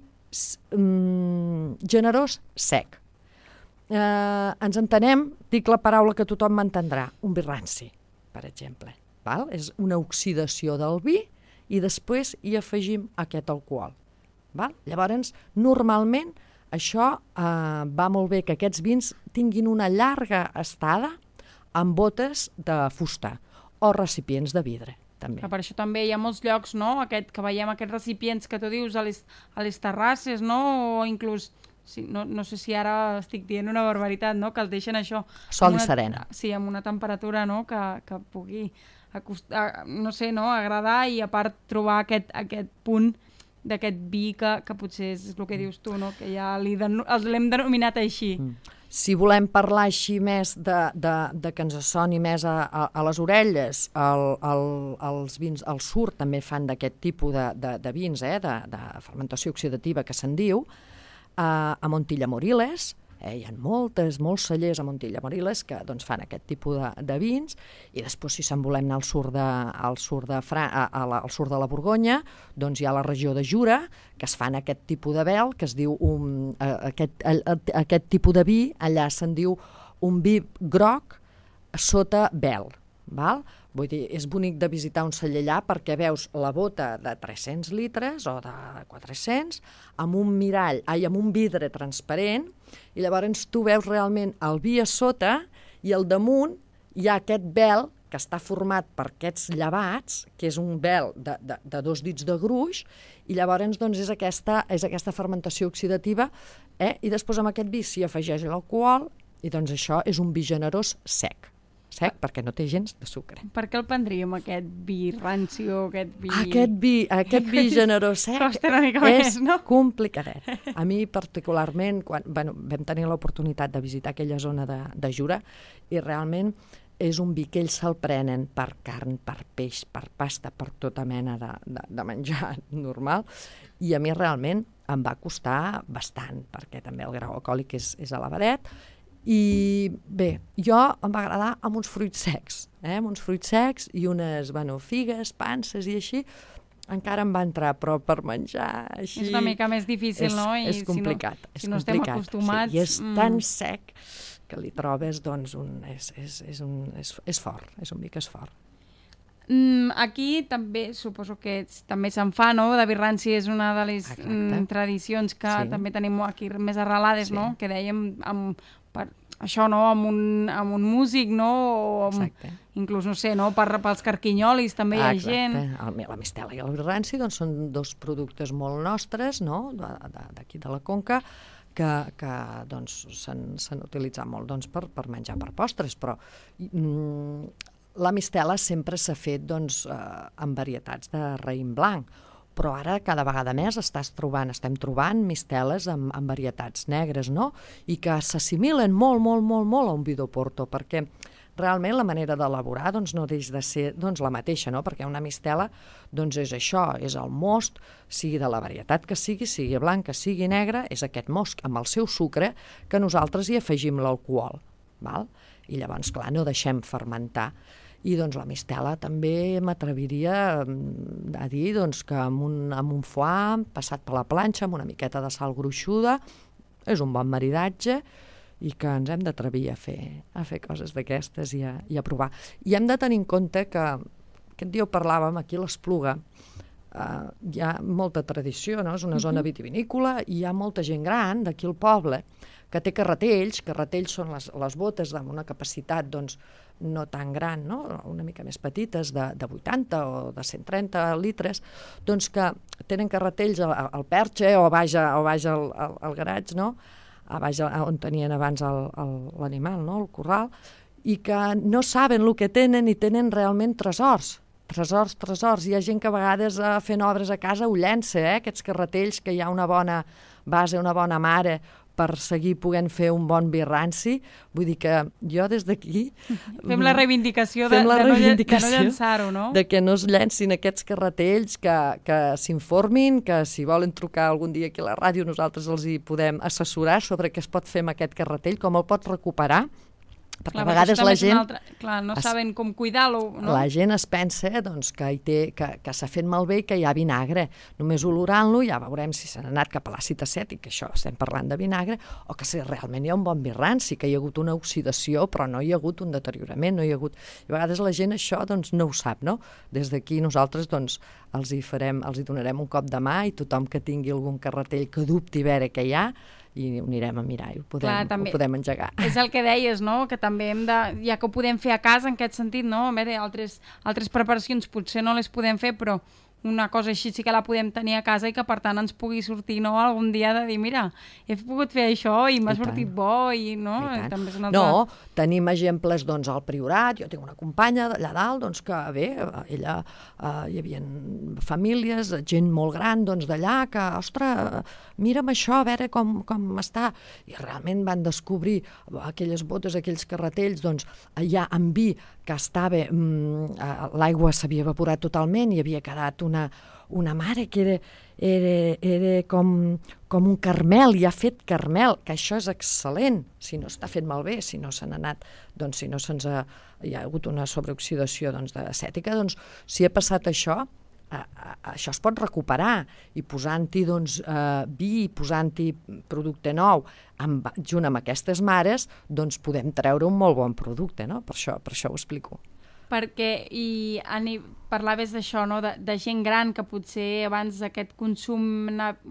mm, generós sec. Eh, ens entenem, dic la paraula que tothom m'entendrà, un vi ranci, per exemple. Val? És una oxidació del vi i després hi afegim aquest alcohol. Val? Llavors, normalment, això eh, va molt bé que aquests vins tinguin una llarga estada amb botes de fusta o recipients de vidre, també. Que per això també hi ha molts llocs, no?, Aquest, que veiem aquests recipients que tu dius a les, a les terrasses, no?, o inclús, sí, no, no sé si ara estic dient una barbaritat, no?, que els deixen això... Sol i serena. Sí, amb una temperatura, no?, que, que pugui acostar, no sé, no?, agradar, i a part trobar aquest, aquest punt d'aquest vi que, que potser és el que dius tu, no?, que ja l'hem denominat així. Mm. Si volem parlar així més de, de, de que ens soni més a, a, a les orelles, el, el, els vins, el sur també fan d'aquest tipus de, de, de vins, eh, de, de fermentació oxidativa que se'n diu, eh, a Montilla Moriles, eh, hi ha moltes, molts cellers a Montilla Moriles que doncs, fan aquest tipus de, de vins, i després si se'n volem anar al sur de, al sur de, Fra, a, a la, al sur de la Borgonya, doncs hi ha la regió de Jura, que es fan aquest tipus de vel, que es diu un, uh, aquest, a, a, aquest tipus de vi, allà se'n diu un vi groc sota vel. Val? Vull dir, és bonic de visitar un celler allà perquè veus la bota de tres-cents litres o de quatre-cents amb un mirall, ai, amb un vidre transparent, i llavors tu veus realment el vi a sota i al damunt hi ha aquest vel que està format per aquests llevats, que és un vel de, de, de dos dits de gruix, i llavors doncs, és, aquesta, és aquesta fermentació oxidativa, eh? I després amb aquest vi s'hi afegeix l'alcohol, i doncs això és un vi generós sec. Sec perquè no té gens de sucre. Per què el prendríem, aquest vi ranci o aquest vi... Aquest vi, aquest vi generós sec costa una mica és més, no? complicadet. A mi particularment, quan bueno, vam tenir l'oportunitat de visitar aquella zona de, de Jura, i realment és un vi que ells se'l prenen per carn, per peix, per pasta, per tota mena de, de, de menjar normal, i a mi realment em va costar bastant, perquè també el grau alcohòlic és, és elevadet. I bé, jo em va agradar amb uns fruits secs, eh? amb uns fruits secs i unes bueno, figues, panses i així, encara em va entrar, però per menjar així... És una mica més difícil, és, no? I és complicat. Si no, és si no complicat, estem acostumats... Sí, I és mm. tan sec que li trobes, doncs, un, és, és, és, un, és, és fort, és un vi que és fort. Mm, aquí també, suposo que també se'n fa, no? De vi ranci és una de les mm, tradicions que sí. també tenim aquí més arrelades, sí. no? Que dèiem amb, per, això, no? Amb un, amb un músic, no? O amb, Exacte. Inclús, no sé, no? Per, pels carquinyolis també hi ha Exacte. gent. El, la mistela i el vi ranci doncs, són dos productes molt nostres, no? D'aquí de, de la Conca, que, que doncs, s'han utilitzat molt doncs, per, per menjar per postres, però mm, la mistela sempre s'ha fet doncs, eh, amb varietats de raïm blanc, però ara cada vegada més estàs trobant, estem trobant misteles amb, amb varietats negres, no? I que s'assimilen molt, molt, molt, molt a un vi d'Oporto, perquè realment la manera d'elaborar doncs, no deix de ser doncs, la mateixa, no? Perquè una mistela doncs, és això, és el most, sigui de la varietat que sigui, sigui blanc, que sigui negre, és aquest most amb el seu sucre que nosaltres hi afegim l'alcohol. Val? I llavors, clar, no deixem fermentar. I doncs la mistela també m'atreviria a dir doncs, que amb un, amb un foie passat per la planxa, amb una miqueta de sal gruixuda, és un bon maridatge, i que ens hem d'atrevir a fer, a fer coses d'aquestes i, a, i a provar. I hem de tenir en compte que, aquest dia ho parlàvem, aquí a l'Espluga, eh, hi ha molta tradició, no? És una zona vitivinícola i hi ha molta gent gran d'aquí al poble que té carretells, carretells són les, les botes amb una capacitat doncs, no tan gran, no? Una mica més petites, de, de vuitanta o de cent trenta litres, doncs que tenen carretells al, al perxe o baix, o baix al, al, al garatge, no? A baix on tenien abans l'animal, no? El corral, i que no saben el que tenen i tenen realment tresors, tresors, tresors. Hi ha gent que a vegades eh, fent obres a casa ho llença, eh? Aquests carretells que hi ha una bona base, una bona mare, per seguir podent fer un bon vi ranci. Vull dir que jo des d'aquí... Fem la reivindicació de, la de, reivindicació no, de no llançar-ho, no? De que no es llencin aquests carretells, que, que s'informin, que si volen trucar algun dia aquí a la ràdio nosaltres els hi podem assessorar sobre què es pot fer amb aquest carretell, com el pot recuperar. Perquè clar, a vegades la gent... Altra... Clar, no es... saben com cuidar-lo, no? La gent es pensa doncs, que, hi té, que, que s'ha fet malbé i que hi ha vinagre. Només olorant-lo ja veurem si s'ha anat cap a l'àcid acètic, això estem parlant de vinagre, o que si realment hi ha un bon vi ranci, que hi ha hagut una oxidació, però no hi ha hagut un deteriorament, no hi ha hagut... I a vegades la gent això doncs, no ho sap, no? Des d'aquí nosaltres doncs, els, hi farem, els hi donarem un cop de mà i tothom que tingui algun carretell que dubti veure què hi ha, i ho anirem a mirar i ho podem, Clar, també, ho podem engegar. És el que deies, no? Que també hem de, ja que ho podem fer a casa en aquest sentit, no? A veure, altres, altres preparacions potser no les podem fer, però una cosa així sí que la podem tenir a casa i que per tant ens pugui sortir, no? Algun dia de dir, mira, he pogut fer això i m'ha sortit bo i no? I també és una altra... No, tenim exemples doncs al Priorat, jo tinc una companya allà dalt doncs que bé, ella eh, hi havia famílies, gent molt gran doncs d'allà que, ostres, mira'm això, a veure com, com està, i realment van descobrir aquelles botes, aquells carretells, doncs allà amb vi que estava, mm, l'aigua s'havia evaporat totalment i havia quedat una, una mare que era, era, era com, com un carmel, i ha fet carmel, que això és excel·lent, si no està fet malbé, si no s'han anat, doncs si no se'ns ha, hi ha hagut una sobreoxidació doncs, d'acètica, doncs si ha passat això, a, a, això es pot recuperar, i posant-hi doncs, eh, vi, posant-hi producte nou, amb, junt amb aquestes mares, doncs podem treure un molt bon producte, no? Per això, per això ho explico. Perquè, i Ani, parlaves d'això, no? de, de gent gran que potser abans aquest consum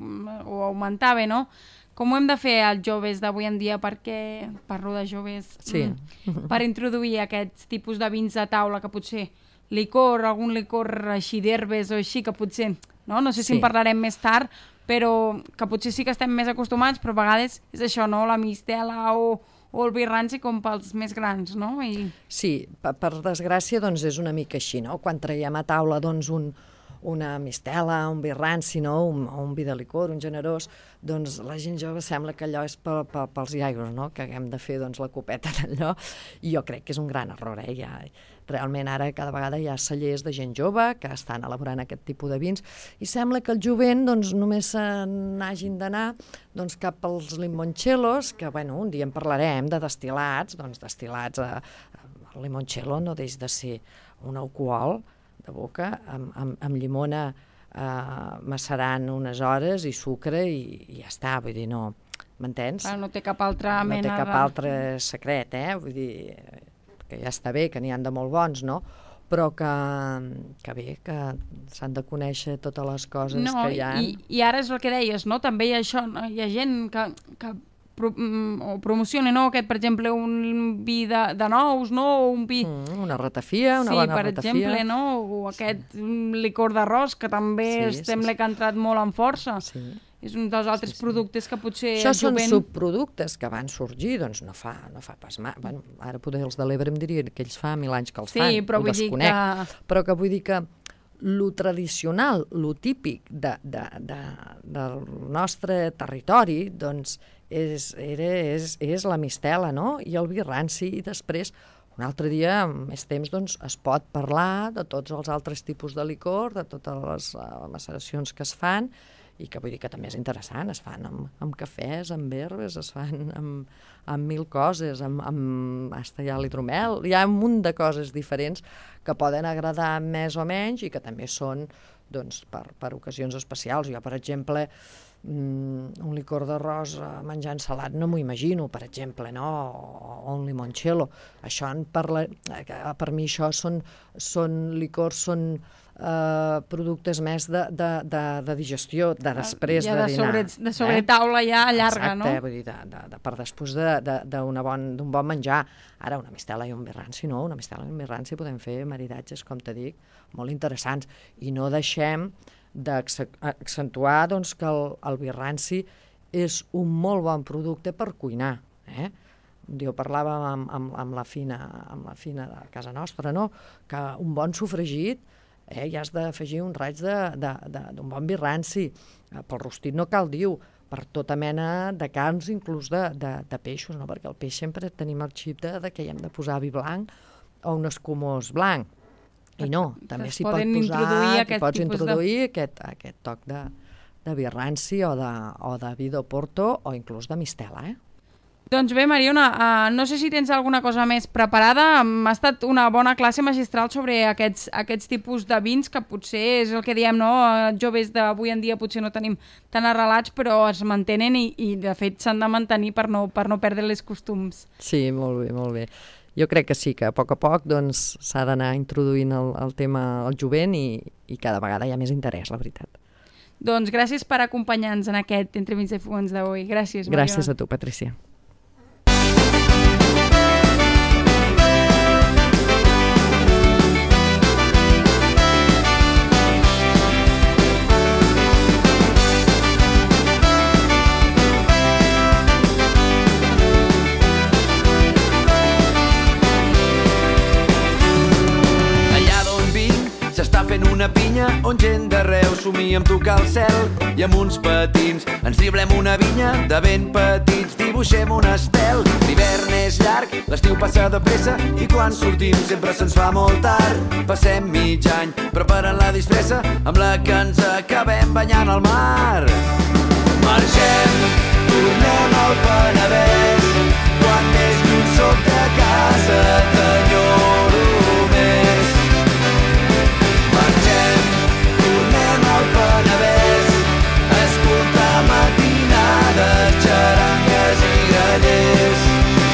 ho augmentava, no? Com ho hem de fer els joves d'avui en dia perquè, parlo de joves, sí. mm, per introduir aquests tipus de vins de taula que potser licor, algun licor així d'herbes o així, que potser, no, no sé si sí. en parlarem més tard, però que potser sí que estem més acostumats, però a vegades és això, no?, la mistela o, o el vi ranci com pels més grans, no? I... Sí, per, per desgràcia doncs és una mica així, no? Quan traiem a taula doncs un, una mistela, un vi ranci, no? un, un vi de licor, un generós, doncs la gent jove sembla que allò és pel, pel, pels iaios, no? Que haguem de fer doncs, la copeta d'allò, i jo crec que és un gran error, eh? Ja, realment ara cada vegada hi ha cellers de gent jove que estan elaborant aquest tipus de vins, i sembla que el jovent doncs, només se n'hagin d'anar doncs, cap als limoncellos, que bueno, un dia en parlarem de destil·lats, doncs destil·lats a, a limoncello no deix de ser un alcohol de boca amb, amb, amb llimona eh, macerant unes hores i sucre i, i ja està, vull dir, no, m'entens? Ah, no té cap altra no mena té cap de... altre secret, eh? Vull dir, que ja està bé, que n'hi han de molt bons, no? Però que, que bé, que s'han de conèixer totes les coses no, que hi ha. I, i ara és el que deies, no? També hi ha això, no? Hi ha gent que, que pro, o promociona, no? Aquest, per exemple, un vi de, de nous, no? O un vi... Mm, una ratafia, una sí, bona per ratafia. exemple, no? O aquest sí. licor d'arròs, que també sí, sembla sí, que ha entrat molt en força. Sí. és un dels altres sí, sí. productes que potser Això el són jovent... subproductes que van sorgir, doncs no fa, no fa pas mal. Bueno, ara poder els de l'Ebre em dirien que ells fa mil anys que els sí, fan, però ho vull desconec. dir que... Però que vull dir que lo tradicional, lo típic de, de, de, del nostre territori, doncs és, era, és, és la mistela, no? I el vi ranci, i després un altre dia, amb més temps, doncs, es pot parlar de tots els altres tipus de licor, de totes les uh, maceracions que es fan, i que vull dir que també és interessant, es fan amb, amb cafès, amb herbes, es fan amb, amb mil coses, amb, amb hasta ja l'hidromel, hi ha un munt de coses diferents que poden agradar més o menys i que també són doncs, per, per ocasions especials. Jo, per exemple, un licor d'arròs menjant salat no m'ho imagino, per exemple, no? O un limoncello. Això en parla... per mi això són, són licors, són eh, productes més de, de, de, de digestió, de després ja de, de dinar. Sobre, de sobretaula eh? ja llarga, Exacte, no? Exacte, vull dir, de, de, de, per després d'un de, de bon, bon menjar. Ara, una mistela i un vi ranci, no? Una mistela i un vi ranci podem fer maridatges, com te dic, molt interessants. I no deixem d'accentuar doncs, que el, el vi ranci és un molt bon producte per cuinar. Eh? Jo parlava amb, amb, amb, la fina, amb la fina de casa nostra, no? Que un bon sofregit eh, ja has d'afegir un raig d'un bon vi ranci. Pel rostit no cal dir-ho, per tota mena de carns, inclús de, de, de peixos, no? Perquè el peix sempre tenim el xip de, de que hi hem de posar vi blanc o un escumós blanc. I no, també s'hi pot posar, t'hi pots introduir de... aquest, aquest toc de, de vi ranci o de, o de vi d'Oporto o inclús de mistela, eh? Doncs bé, Mariona, uh, no sé si tens alguna cosa més preparada. M'ha estat una bona classe magistral sobre aquests, aquests tipus de vins, que potser és el que diem, no? Uh, joves d'avui en dia potser no tenim tan arrelats, però es mantenen i, i de fet s'han de mantenir per no, per no perdre les costums. Sí, molt bé, molt bé. Jo crec que sí, que a poc a poc doncs, s'ha d'anar introduint el, el tema al jovent i, i cada vegada hi ha més interès, la veritat. Doncs gràcies per acompanyar-nos en aquest Entremig de Fogons d'avui. Gràcies, Mariona. Gràcies a tu, Patricia. Fent una pinya on gent d'arreu somia amb tocar el cel i amb uns patins ens driblem una vinya de ben petits, dibuixem un estel. L'hivern és llarg, l'estiu passa de pressa i quan sortim sempre se'ns fa molt tard. Passem mig any preparant la disfressa amb la que ens acabem banyant al mar. Marxem, tornem al Penedès, quan més lluny soc de casa t'enyoro més. Al Penedès, escoltar matinades, xarangues i grallers.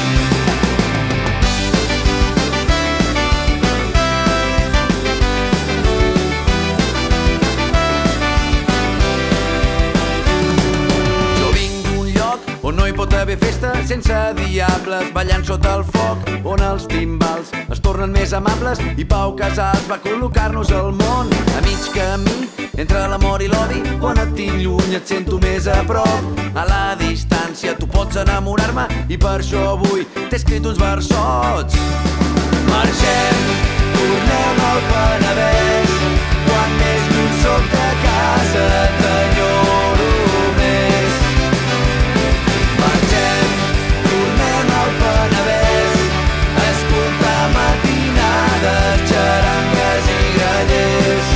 Jo vinc d'un lloc on no hi pot haver festa sense diables ballant sota el foc, on els timbals es tornen més amables i Pau Casals va col·locar-nos al món a mig camí entre l'amor i l'odi. Quan et tinc lluny et sento més a prop, a la distància tu pots enamorar-me i per això avui t'he escrit uns versots. Marxem, tornem al Penedès, quan més lluny soc de casa t'enyoro més. Marxem, tornem al Penedès, escoltar matinades, xarangues i grallers.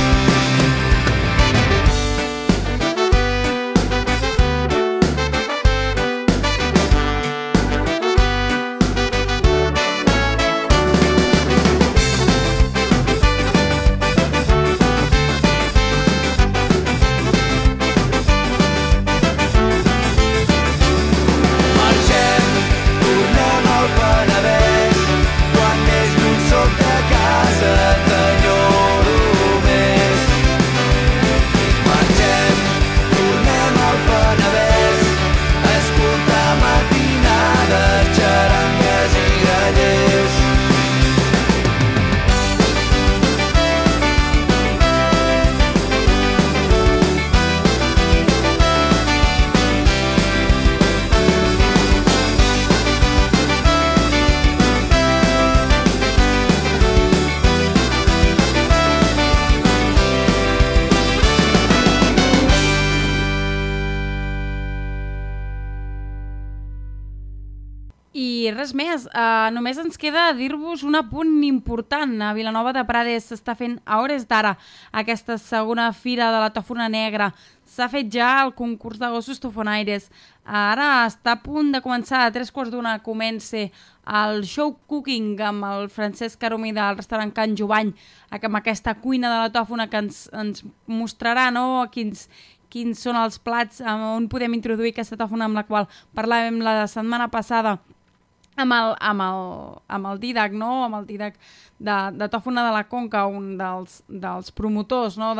I res més, uh, només ens queda dir-vos un apunt important. A Vilanova de Prades s'està fent a hores d'ara aquesta segona fira de la tòfona negra. S'ha fet ja el concurs de gossos tofonaires. Ara està a punt de començar, a tres quarts d'una comença el show cooking amb el Francesc Caromí del restaurant Can Jovany, amb aquesta cuina de la tòfona que ens, ens mostrarà, no?, quins, quins són els plats on podem introduir aquesta tòfona amb la qual parlàvem la setmana passada amb el, amb el, amb el Didac, no?, amb el Didac de, de Tòfona de la Conca, un dels, dels promotors, no?,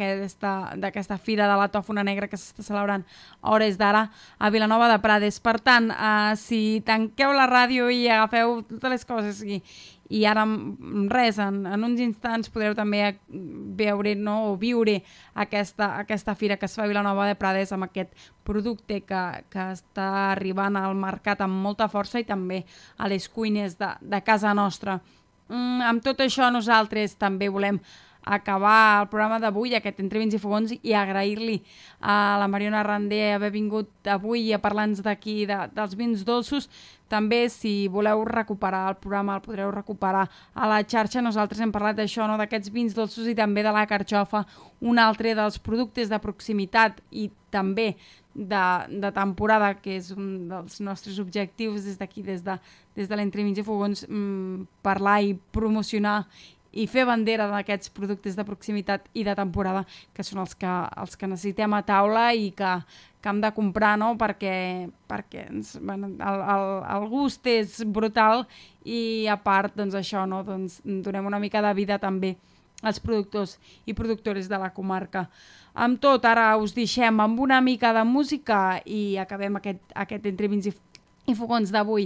d'aquesta fira de la tòfona negra que s'està celebrant a hores d'ara a Vilanova de Prades. Per tant, eh, si tanqueu la ràdio i agafeu totes les coses i, i ara res, en, en uns instants podreu també veure, no?, o viure aquesta, aquesta fira que es fa a Vilanova de Prades amb aquest producte que, que està arribant al mercat amb molta força i també a les cuines de, de casa nostra. Mm, amb tot això nosaltres també volem acabar el programa d'avui, aquest Entre Vins i Fogons, i agrair-li a la Mariona Randé haver vingut avui a parlar-nos d'aquí de, dels vins dolços. També, si voleu recuperar el programa, el podreu recuperar a la xarxa. Nosaltres hem parlat d'això, no?, d'aquests vins dolços i també de la carxofa, un altre dels productes de proximitat i també de, de temporada, que és un dels nostres objectius des d'aquí, des de, des de l'Entre Vins i Fogons, mmm, parlar i promocionar i fer bandera d'aquests productes de proximitat i de temporada, que són els que, els que necessitem a taula i que, que hem de comprar, no?, perquè, perquè ens, bueno, el, el, el gust és brutal i a part, doncs això, no?, doncs donem una mica de vida també als productors i productores de la comarca. Amb tot, ara us deixem amb una mica de música i acabem aquest, aquest Entre Vins i, i Fogons d'avui.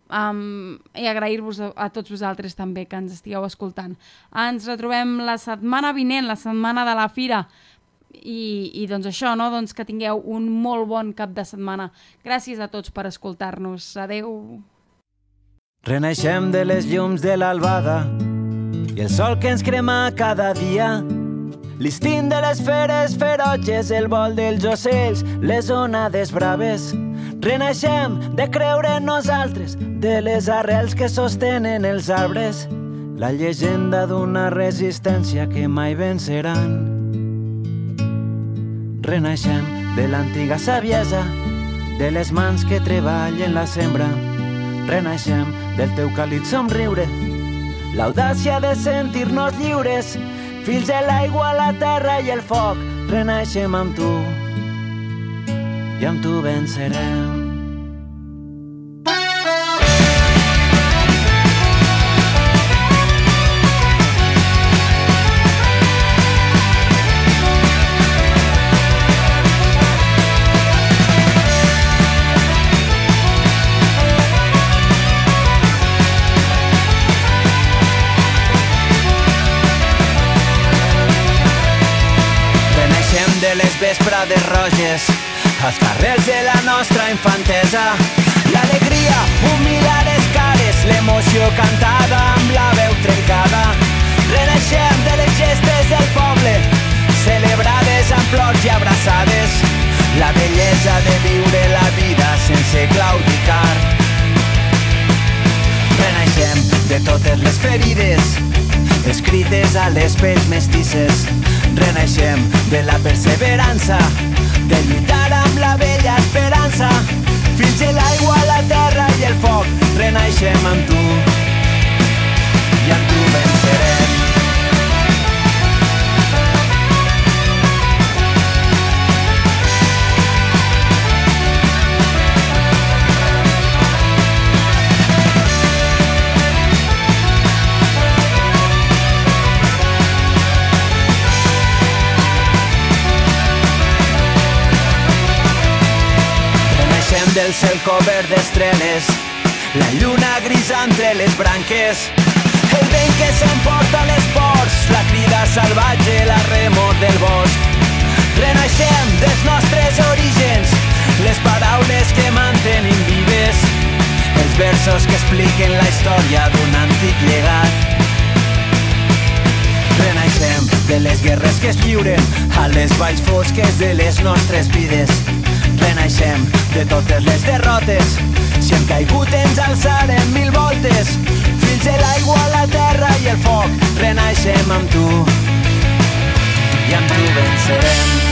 Um, i agrair-vos a, a tots vosaltres també que ens estigueu escoltant. Ens retrobem la setmana vinent, la setmana de la fira, i, i doncs això, no?, doncs que tingueu un molt bon cap de setmana. Gràcies a tots per escoltar-nos. Adeu. Renaixem de les llums de l'albada i el sol que ens crema cada dia, l'istint de les feres ferotges, el vol dels ocells, les onades braves. Renaixem de creure en nosaltres, de les arrels que sostenen els arbres, la llegenda d'una resistència que mai venceran. Renaixem de l'antiga saviesa, de les mans que treballen la sembra. Renaixem del teu càlid somriure, l'audàcia de sentir-nos lliures, fills de l'aigua, la terra i el foc. Renaixem amb tu i amb tu vencerem. De les vesprades roges als carrers de la nostra infantesa, l'alegria humil a les cares, l'emoció cantada amb la veu trencada. Renaixem de les gestes del poble, celebrades amb plors i abraçades, la bellesa de viure la vida sense claudicar. Renaixem de totes les ferides escrites a les pells mestisses. Renaixem de la perseverança, de lluitar amb la vella esperança, fills de l'aigua, la terra i el foc. Renaixem amb tu i amb tu vencerem. Del cel cobert d'estreles, la lluna grisa entre les branques, el vent que s'emporta les ports, la crida salvatge, la remor del bosc. Renaixem dels nostres orígens, les paraules que mantenim vives, els versos que expliquen la història d'un antic llegat. Renaixem de les guerres que es lliuren a les valls fosques de les nostres vides. Renaixem de totes les derrotes, si hem caigut ens alçarem mil voltes, fills de l'aigua, la terra i el foc, renaixem amb tu i amb tu vencerem.